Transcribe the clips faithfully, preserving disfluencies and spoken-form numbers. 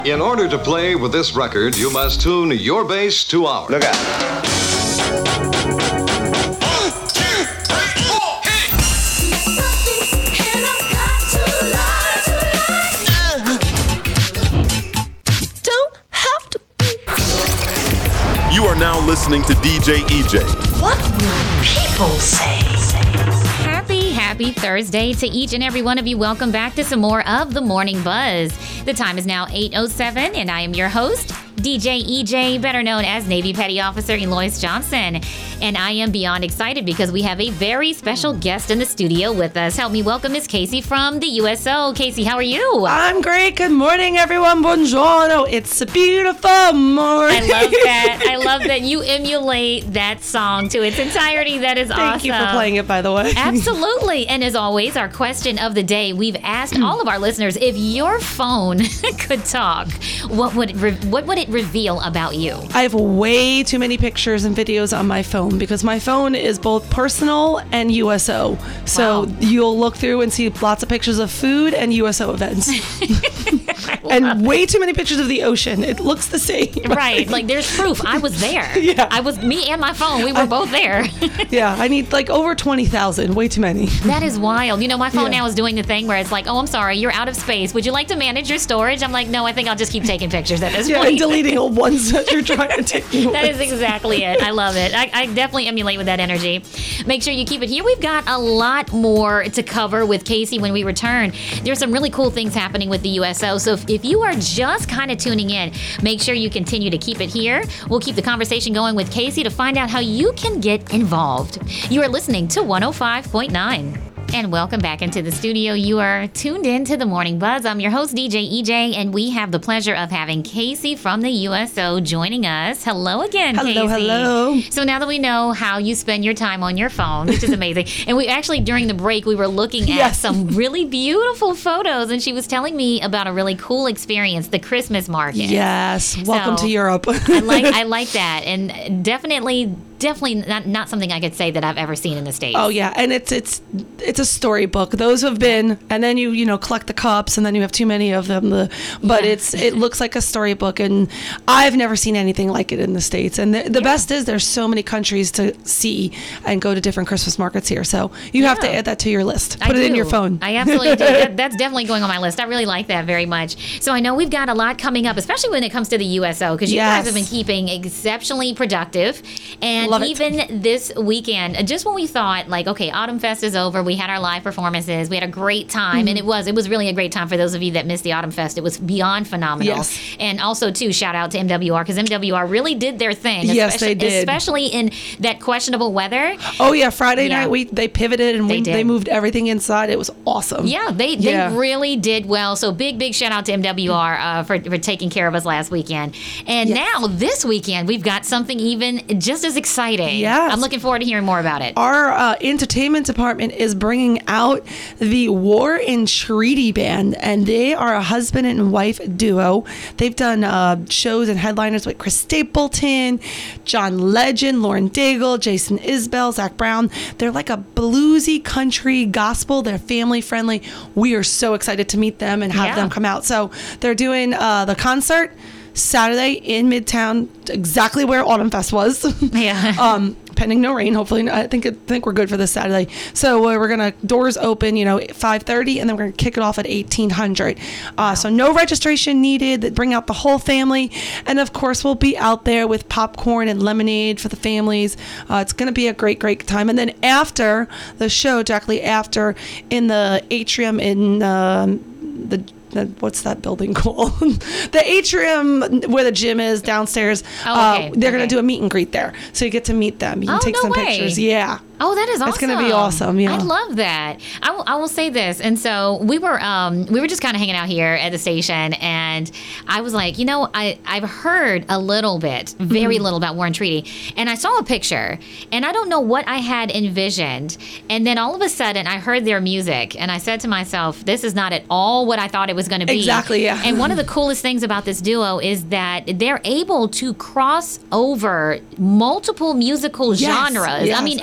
In order to play with this record, you must tune your bass to ours. Look out. You are now listening to D J E J. What will people say? Happy, happy Thursday to each and every one of you. Welcome back to some more of The Morning Buzz. The time is now eight oh seven, and I am your host, D J E J, better known as Navy Petty Officer Eloise Johnson. And I am beyond excited because we have a very special guest in the studio with us. Help me welcome Miss Casey from the U S O. Casey, how are you? I'm great. Good morning, everyone. Buongiorno. It's a beautiful morning. I love that. I love that you emulate that song to its entirety. That is awesome. Thank you for playing it, by the way. Absolutely. And as always, our question of the day, we've asked all of our listeners, if your phone could talk, what would it re- what would it reveal about you? I have way too many pictures and videos on my phone because my phone is both personal and U S O. So Wow. you'll look through and see lots of pictures of food and U S O events. And way too many pictures of the ocean. It looks the same. Right. Like there's proof. I was there. Yeah. I was, me and my phone, we were both there. Yeah, I need like over twenty thousand. Way too many. That is wild. You know, my phone Yeah. now is doing the thing where it's like, oh, I'm sorry, you're out of space. Would you like to manage your storage? I'm like, no, I think I'll just keep taking pictures at this Yeah, point. and deleting old ones that you're trying to take. That is exactly it. I love it. I, I definitely emulate with that energy. Make sure you keep it here. We've got a lot more to cover with Casey when we return. There's some really cool things happening with the U S O. So if, if you are just kind of tuning in, make sure you continue to keep it here. We'll keep the conversation going with Casey to find out how you can get involved. You are listening to one oh five point nine. And welcome back into the studio. You are tuned in to The Morning Buzz. I'm your host, D J E J, and we have the pleasure of having Casey from the U S O joining us. Hello again, Hello, Casey. hello. So now that we know how you spend your time on your phone, which is amazing, and we actually, during the break, we were looking at Yes. some really beautiful photos, and she was telling me about a really cool experience, the Christmas market. Yes. Welcome So, to Europe. I like I like that, and definitely, definitely not, not something I could say that I've ever seen in the States. Oh yeah, and it's it's it's a storybook. Those have been, and then you you know collect the cups, and then you have too many of them. The but Yeah. it's it looks like a storybook, and I've never seen anything like it in the States. And the, the Yeah. best is there's so many countries to see and go to different Christmas markets here. So you have to Yeah. add that to your list. I Put it in do. your phone. I absolutely do. That, that's definitely going on my list. I really like that very much. So I know we've got a lot coming up, especially when it comes to the U S O, because you guys Yes. have been keeping exceptionally productive. And Love it. even this weekend, just when we thought, like, okay, Autumn Fest is over, we had our live performances, we had a great time, Mm-hmm. and it was it was really a great time for those of you that missed the Autumn Fest. It was beyond phenomenal. Yes. And also, too, shout out to M W R, because M W R really did their thing. Yes, especially, they did. Especially in that questionable weather. Oh yeah, Friday Yeah. night we they pivoted and They we, did. they moved everything inside. It was awesome. Yeah, they, they Yeah. really did well. So big, big shout out to M W R uh, for, for taking care of us last weekend. And Yes. now this weekend, we've got something even just as exciting. Yes. I'm looking forward to hearing more about it. Our uh, entertainment department is bringing out the War and Treaty Band, and they are a husband and wife duo. They've done uh, shows and headliners with Chris Stapleton, John Legend, Lauren Daigle, Jason Isbell, Zach Brown. They're like a bluesy country gospel. They're family friendly. We are so excited to meet them and have Yeah. them come out. So they're doing uh, the concert Saturday in Midtown, exactly where Autumn Fest was. Yeah. um, pending no rain. Hopefully, I think I think we're good for this Saturday. So uh, we're gonna doors open, you know, at five thirty, and then we're gonna kick it off at eighteen hundred. Uh, so no registration needed. Bring out the whole family, and of course we'll be out there with popcorn and lemonade for the families. Uh, it's gonna be a great, great time. And then after the show, directly after, in the atrium in um, the. The, what's that building called? The atrium where the gym is downstairs. Oh, okay. Uh, they're going Okay. to do a meet and greet there. So you get to meet them. You can Oh, take no some way. pictures. Yeah. Oh, that is awesome. It's gonna be awesome, yeah. I love that. I will, I will say this. And so we were um, we were just kind of hanging out here at the station, and I was like, you know, I, I've heard a little bit, very Mm-hmm. little about War and Treaty, and I saw a picture, and I don't know what I had envisioned. And then all of a sudden, I heard their music, and I said to myself, this is not at all what I thought it was going to be. Exactly, yeah. And one of the coolest things about this duo is that they're able to cross over multiple musical Yes, genres. I yes, mean, every absolutely.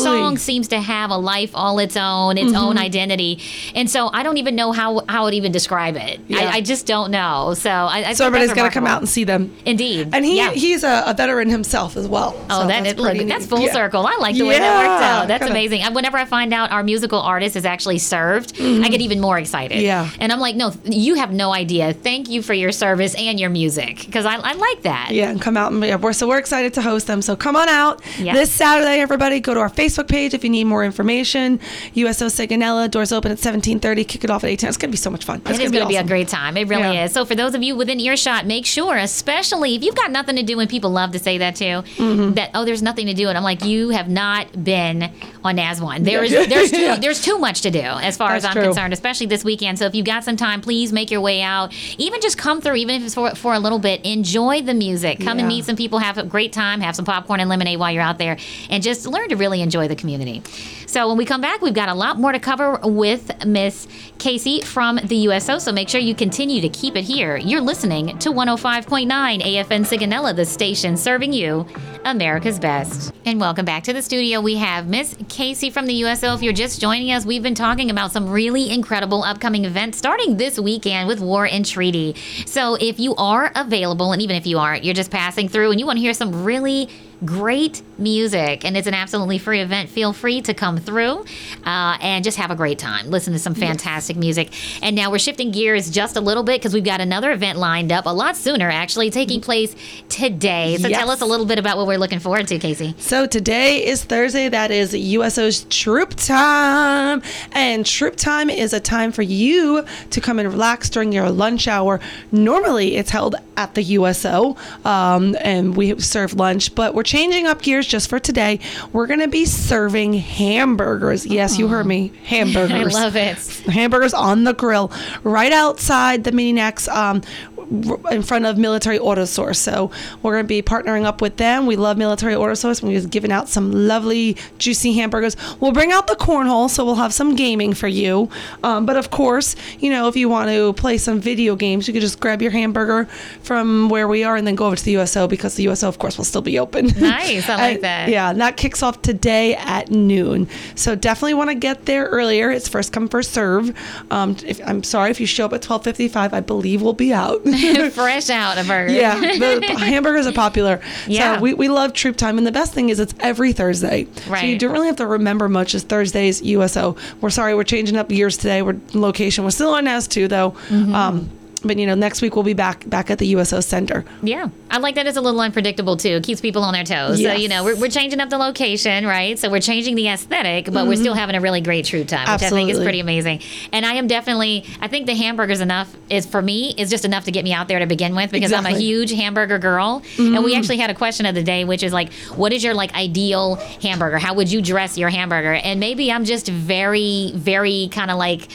song seems to have a life all its own, its mm-hmm. own identity. And so I don't even know how, how I would even describe it. Yeah. I, I just don't know. So I, I so everybody's got to come out and see them. Indeed. And he yeah. he's a, a veteran himself as well. Oh, so that that's, is, look, that's full yeah. circle. I like the way yeah, that worked out. That's kinda. amazing. And whenever I find out our musical artist is actually served, mm-hmm. I get even more excited. Yeah. And I'm like, no, you have no idea. Thank you for your service and your music, because I, I like that. Yeah, and come out and yeah, we're so we're excited to host them. So come on out yep. this Saturday, everybody. Go to our Facebook page if you need more information. U S O Sigonella, doors open at seventeen thirty. Kick it off at eighteen. It's gonna be so much fun. It's it is going to be, awesome. be a great time. It really yeah. is. So for those of you within earshot, make sure, especially if you've got nothing to do, and people love to say that too, mm-hmm. that oh, there's nothing to do, and I'm like, you have not been on N A S one. There is there's too, yeah. there's too much to do as far That's as I'm true. concerned, especially this weekend. So if you got some time, please make your way out. Even just come through, even if it's for, for a little bit. Enjoy the music. Come yeah. and meet some people. Have a great time. Have some popcorn and lemonade while you're out there, and just learn to really enjoy the community. So when we come back, we've got a lot more to cover with Miss Casey from the U S O. So make sure you continue to keep it here. You're listening to one oh five point nine A F N Sigonella, the station serving you America's best. And welcome back to the studio. We have Miss Casey from the U S O. If you're just joining us, we've been talking about some really incredible upcoming events starting this weekend with War and Treaty. So if you are available, and even if you aren't, you're just passing through and you want to hear some really great music, and it's an absolutely free event, feel free to come through uh, and just have a great time. Listen to some fantastic yes. music. And now we're shifting gears just a little bit because we've got another event lined up a lot sooner, actually, taking place today. So yes. tell us a little bit about what we're looking forward to, Casey. So today is Thursday. That is U S O's Troop Time. And Troop Time is a time for you to come and relax during your lunch hour. Normally, it's held at the U S O, um, and we serve lunch, but we're changing up gears just for today. We're going to be serving hamburgers. Yes, oh. you heard me. Hamburgers. I love it. Hamburgers on the grill right outside the Mini Next, um, in front of Military Auto Source. So we're going to be partnering up with them. We love Military Auto Source. We're just giving out some lovely, juicy hamburgers. We'll bring out the cornhole, so we'll have some gaming for you. Um, but of course, you know, if you want to play some video games, you could just grab your hamburger from where we are and then go over to the U S O, because the U S O, of course, will still be open. Nice. I like and, that. Yeah, and that kicks off today at noon. So definitely want to get there earlier. It's first come, first serve. Um, if, I'm sorry if you show up at twelve fifty-five, I believe we'll be out. Fresh out of burger. Yeah, the hamburgers are popular. Yeah. So we, we love Troop Time. And the best thing is it's every Thursday. Right. So you don't really have to remember much. It's Thursdays, U S O. We're sorry, we're changing up gears today. We're location. We're still on N A S two, though. Mm-hmm. Um, But, you know, next week we'll be back back at the U S O Center. Yeah. I like that it's a little unpredictable, too. It keeps people on their toes. Yes. So, you know, we're, we're changing up the location, right? So we're changing the aesthetic, but mm-hmm. we're still having a really great Troop Time, which Absolutely. I think is pretty amazing. And I am definitely, I think the hamburgers enough is, for me, is just enough to get me out there to begin with, because exactly. I'm a huge hamburger girl. Mm-hmm. And we actually had a question of the day, which is like, what is your, like, ideal hamburger? How would you dress your hamburger? And maybe I'm just very, very kind of like,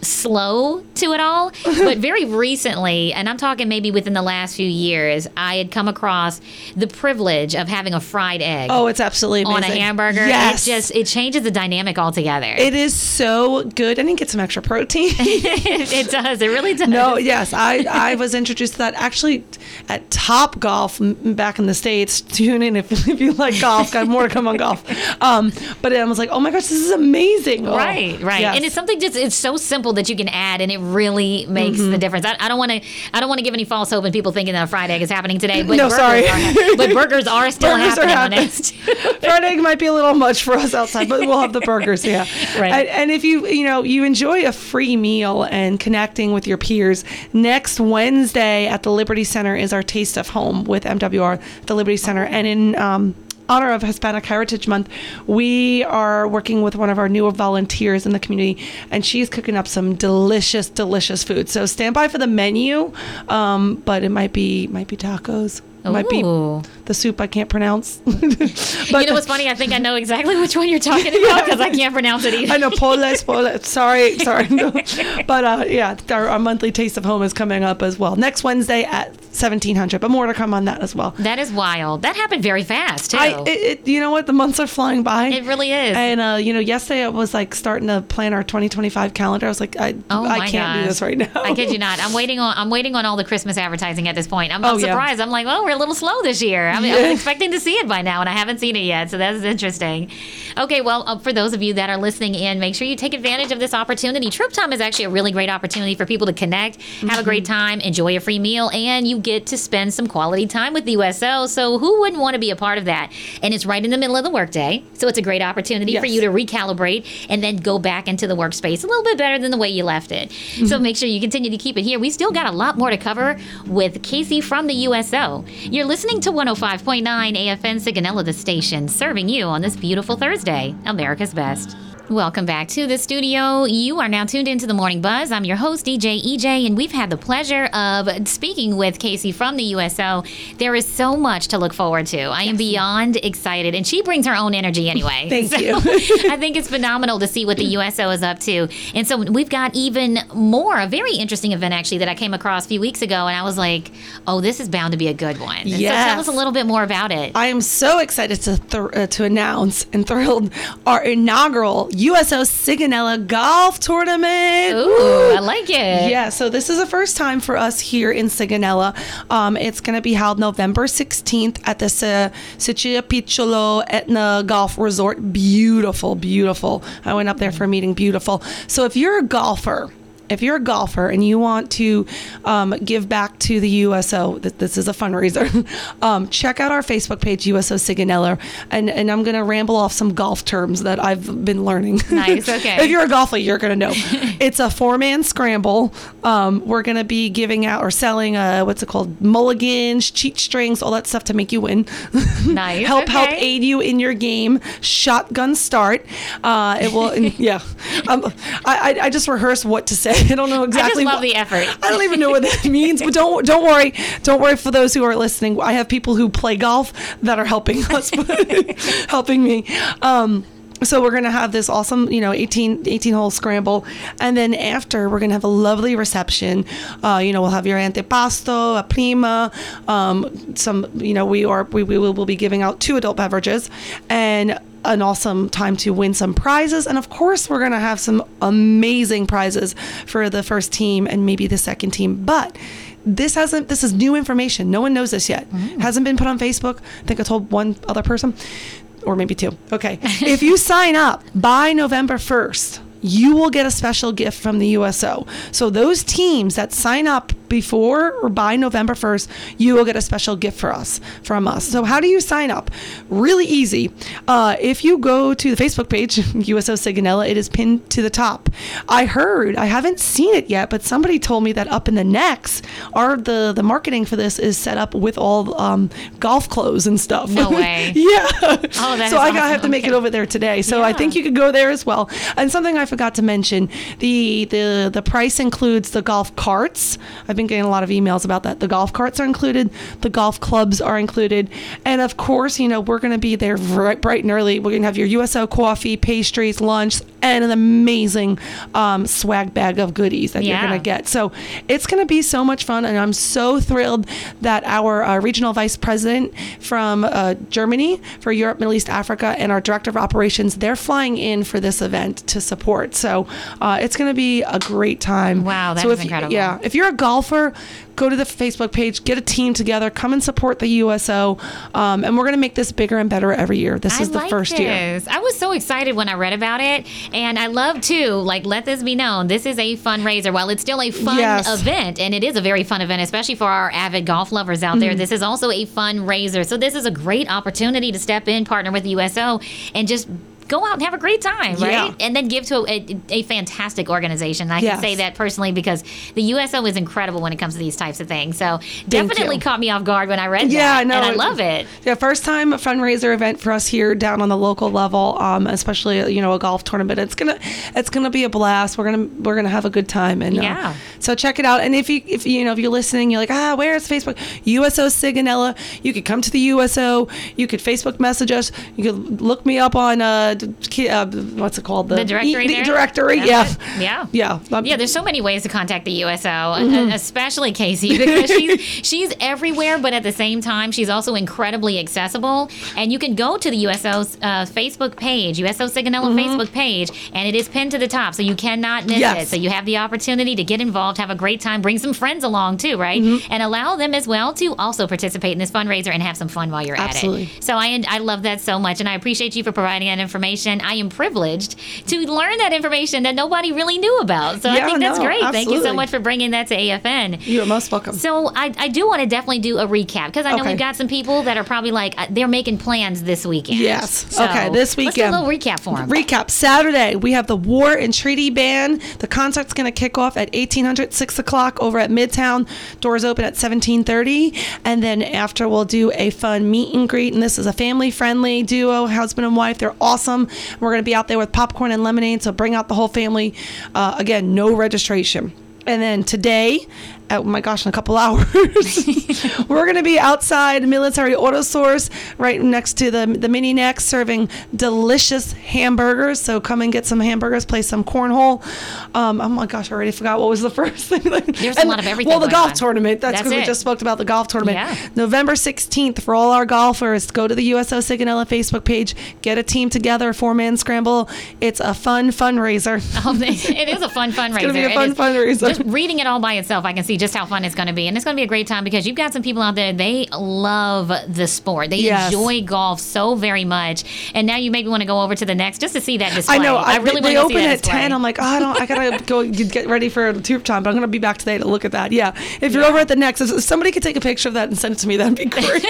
slow to it all, but very recently, and I'm talking maybe within the last few years, I had come across the privilege of having a fried egg. Oh, it's absolutely amazing. On a hamburger. Yes. It just, it changes the dynamic altogether. It is so good. I didn't get some extra protein. It does. It really does. No, yes. I, I was introduced to that actually at Top Golf back in the States. Tune in if, if you like golf. Got more to come on golf. Um, but I was like, oh my gosh, this is amazing. Oh, right, right. yes. And it's something just, it's so simple that you can add, and it really makes mm-hmm. the difference. I, I don't want to, I don't want to give any false hope and people thinking that a fried egg is happening today. But no, burgers sorry. Are, but burgers are still burgers happening. Are happening. Fried egg might be a little much for us outside, but we'll have the burgers. Yeah, right. And, and if you, you know, you enjoy a free meal and connecting with your peers, next Wednesday at the Liberty Center is our Taste of Home with M W R, the Liberty Center, and in um, honor of Hispanic Heritage Month, we are working with one of our newer volunteers in the community, and she's cooking up some delicious, delicious food. So stand by for the menu, um, but it might be might be tacos. It might be the soup I can't pronounce. But you know what's funny? I think I know exactly which one you're talking about, because I can't pronounce it either. I know, poles, poles. Sorry, sorry. No. But uh, yeah, our, our monthly Taste of Home is coming up as well. Next Wednesday at seventeen hundred, but more to come on that as well. That is wild. That happened very fast too. I, it, it, you know what? The months are flying by. It really is. And uh, you know, yesterday I was like starting to plan our twenty twenty-five calendar. I was like, I, Oh I my can't gosh. do this right now. I kid you not. I'm waiting on. I'm waiting on all the Christmas advertising at this point. I'm, Oh, I'm yeah. surprised. I'm like, oh, we're a little slow this year. I, mean, I Yeah. was expecting to see it by now, and I haven't seen it yet. So that's interesting. Okay, well, uh, for those of you that are listening in, make sure you take advantage of this opportunity. Trip Time is actually a really great opportunity for people to connect, have a great time, enjoy a free meal, and you get to spend some quality time with the U S O. So who wouldn't want to be a part of that? And it's right in the middle of the workday, so it's a great opportunity for Yes. you to recalibrate and then go back into the workspace a little bit better than the way you left it. So make sure you continue to keep it here. We still got a lot more to cover with Casey from the U S O. You're listening to one oh five point nine A F N Sigonella, the station, serving you on this beautiful Thursday, America's Best. Welcome back to the studio. You are now tuned into the Morning Buzz. I'm your host, D J E J, and we've had the pleasure of speaking with Casey from the U S O. There is so much to look forward to. I am beyond excited, and she brings her own energy anyway. Thank So you. I think it's phenomenal to see what the U S O is up to. And so we've got even more, a very interesting event actually that I came across a few weeks ago, and I was like, oh, this is bound to be a good one. And so Yes. tell us a little bit more about it. I am so excited to th- uh, to announce and thrilled our inaugural U S O Sigonella Golf Tournament. Ooh, I like it. Yeah, so this is the first time for us here in Sigonella. Um, it's going to be held November sixteenth at the S- Sicilia Picciolo Etna Golf Resort. Beautiful, beautiful. I went up there for a meeting. Beautiful. So if you're a golfer, if you're a golfer and you want to um, give back to the U S O, th- this is a fundraiser, um, check out our Facebook page, U S O Sigonella, and, and I'm going to ramble off some golf terms that I've been learning. Nice, okay. If you're a golfer, you're going to know. It's a four-man scramble. Um, we're going to be giving out or selling, uh, what's it called, mulligans, cheat strings, all that stuff to make you win. Nice, help help okay. aid you in your game. Shotgun start. Uh, it will, yeah. Um, I, I I just rehearsed what to say. I don't know exactly. I just love what, the effort. I don't even know what that means. But don't don't worry. Don't worry for those who are listening. I have people who play golf that are helping us, helping me. Um, So we're going to have this awesome, you know, eighteen, eighteen hole scramble. And then after, we're going to have a lovely reception. Uh, you know, we'll have your antipasto, a prima, um, some, you know, we are, we, we will be giving out two adult beverages and an awesome time to win some prizes. And of course, we're going to have some amazing prizes for the first team and maybe the second team. But this hasn't, this is new information. No one knows this yet. Mm. Hasn't been put on Facebook. I think I told one other person. Or maybe two. Okay. If you sign up by November first, you will get a special gift from the U S O. So those teams that sign up before or by November first, you will get a special gift for us, from us. So how do you sign up? Really easy. Uh, if you go to the Facebook page, U S O Sigonella, it is pinned to the top. I heard, I haven't seen it yet, but somebody told me that up in the necks, our the, the marketing for this is set up with all um, golf clothes and stuff. No way. Yeah. Oh, that so is I gotta awesome. have to make it Okay. over there today. So I Yeah. think you could go there as well. And something I forgot to mention, the the the price includes the golf carts. I've been getting a lot of emails about that. The golf carts are included, the golf clubs are included, and of course, you know, we're going to be there right, bright and early. We're going to have your U S O coffee, pastries, lunch, and an amazing um, swag bag of goodies that Yeah. you're going to get. So it's going to be so much fun, and I'm so thrilled that our uh, regional vice president from uh, Germany for Europe, Middle East, Africa, and our director of operations, they're flying in for this event to support. So uh, it's going to be a great time. Wow, that so is if, incredible. Yeah, if you're a golfer, go to the Facebook page, get a team together, come and support the U S O, um, and we're going to make this bigger and better every year. This I is the like first year. this. I was so excited when I read about it, and I love too. Like, let this be known: this is a fundraiser. While it's still a fun Yes. event, and it is a very fun event, especially for our avid golf lovers out Mm-hmm. there. This is also a fundraiser, so this is a great opportunity to step in, partner with the U S O, and just go out and have a great time, right? Yeah. And then give to a, a, a fantastic organization. I Yes. can say that personally because the U S O is incredible when it comes to these types of things. So definitely you. caught me off guard when I read Yeah, that. no, and I it- love it. Yeah, first time fundraiser event for us here down on the local level, um, especially you know a golf tournament. It's gonna it's gonna be a blast. We're gonna we're gonna have a good time, and uh, Yeah. so check it out. And if you if you know if you're listening, you're like ah where is Facebook? U S O Sigonella. You could come to the U S O. You could Facebook message us. You could look me up on uh, uh, what's it called? The directory The there? directory, That's yeah. it. Yeah. Yeah. Um, Yeah, there's so many ways to contact the U S O, mm-hmm. especially Casey, because she's she's everywhere, but at the same time, she's also incredibly accessible. And you can go to the U S O's uh, Facebook page, U S O Sigonella mm-hmm. Facebook page, and it is pinned to the top, so you cannot miss Yes. it. So you have the opportunity to get involved, have a great time, bring some friends along too, right? Mm-hmm. And allow them as well to also participate in this fundraiser and have some fun while you're Absolutely. at it. So I I love that so much, and I appreciate you for providing that information. I am privileged to learn that information that nobody really knew about. So I Yeah, think that's no, great. Thank you so absolutely. much for bringing that to A F N. You're most welcome. So I, I do want to definitely do a recap because I know Okay. we've got some people that are probably like, uh, they're making plans this weekend. Yes. So Okay, this Let's do a weekend. little recap for them. Recap. Saturday, we have the War and Treaty Band. The concert's going to kick off at eighteen hundred, six o'clock over at Midtown. Doors open at seventeen thirty. And then after, we'll do a fun meet and greet. And this is a family-friendly duo, husband and wife. They're awesome. We're going to be out there with popcorn and lemonade, so bring out the whole family. Uh, again, no registration. And then today, oh my gosh, in a couple hours, we're going to be outside Military Auto Source right next to the the Mini Next serving delicious hamburgers. So come and get some hamburgers, play some cornhole. Um, oh my gosh, I already forgot what was the first thing. There's a lot of everything Well, the going golf on. tournament. That's That's because we it. just spoke about the golf tournament. Yeah. November sixteenth for all our golfers. Go to the U S O Sigonella Facebook page. Get a team together, a four-man scramble. It's a fun fundraiser. Oh, it is a fun fundraiser. It's going to be a It fun is- fundraiser. Just reading it all by itself, I can see just how fun it's going to be. And it's going to be a great time because you've got some people out there, they love the sport. They Yes. enjoy golf so very much. And now you maybe want to go over to the next just to see that display. I know. I, really they want to open see that at display. ten. I'm like, oh, I don't. I gotta go get ready for the tube time. But I'm gonna be back today to look at that. Yeah. If you're over at the next, if somebody could take a picture of that and send it to me, that'd be great.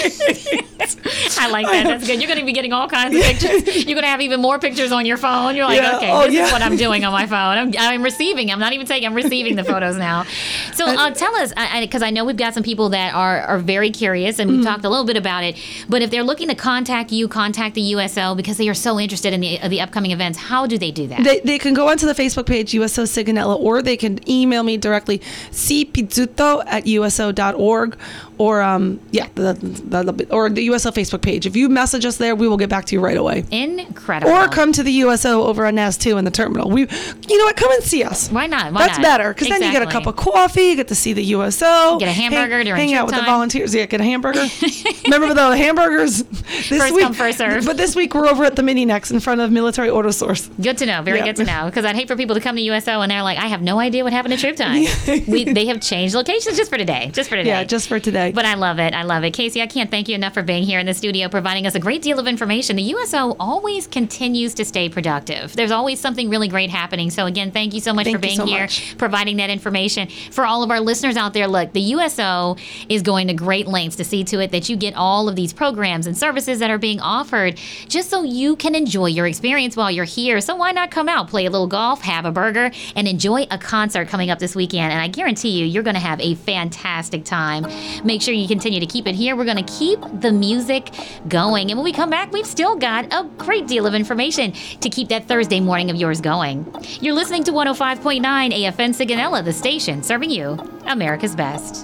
I like that. That's good. You're going to be getting all kinds of pictures. You're going to have even more pictures on your phone. You're like, Yeah. okay, Oh, this yeah. is what I'm doing on my phone. I'm, I'm receiving. I'm not even taking. I'm receiving the photos now. So uh, tell us, because I, I know we've got some people that are are very curious, and we've Mm-hmm. talked a little bit about it. But if they're looking to contact you, contact the U S O because they are so interested in the uh, the upcoming events, how do they do that? They, they can go onto the Facebook page, U S O Sigonella, or they can email me directly, cpizzuto at U S O dot org, or um yeah, the, the, the, or the U S O Facebook page. If you message us there, we will get back to you right away. Incredible. Or come to the U S O over on N A S two in the terminal. We, you know what? Come and see us. Why not? Why That's not? better because then you get a cup Exactly. of coffee, you get to see the U S O, Get a hamburger hang, during hang out trip with the time. volunteers. Yeah, get a hamburger. Remember the hamburgers? This First week, come, first serve. But this week we're over at the Mini Next in front of Military Auto Source. Good to know. Very Yeah. good to know. Because I'd hate for people to come to U S O and they're like, I have no idea what happened to Trip Time. we, they have changed locations just for today. Just for today. Yeah, just for today. But I love it. I love it. Casey, I can't thank you enough for being here in the studio, providing us a great deal of information. The U S O always continues to stay productive. There's always something really great happening. So again, thank you so much Thank for you being so here, much. providing that information. For all of our listeners out there, look, the U S O is going to great lengths to see to it that you get all of these programs and services that are being offered just so you can enjoy your experience while you're here. So why not come out, play a little golf, have a burger, and enjoy a concert coming up this weekend. And I guarantee you, you're going to have a fantastic time. Make sure you continue to keep it here. We're going to keep the music going. And when we come back, we've still got a great deal of information to keep that Thursday morning of yours going. You're listening to one oh five point nine A F N Sigonella, the station serving you America's best.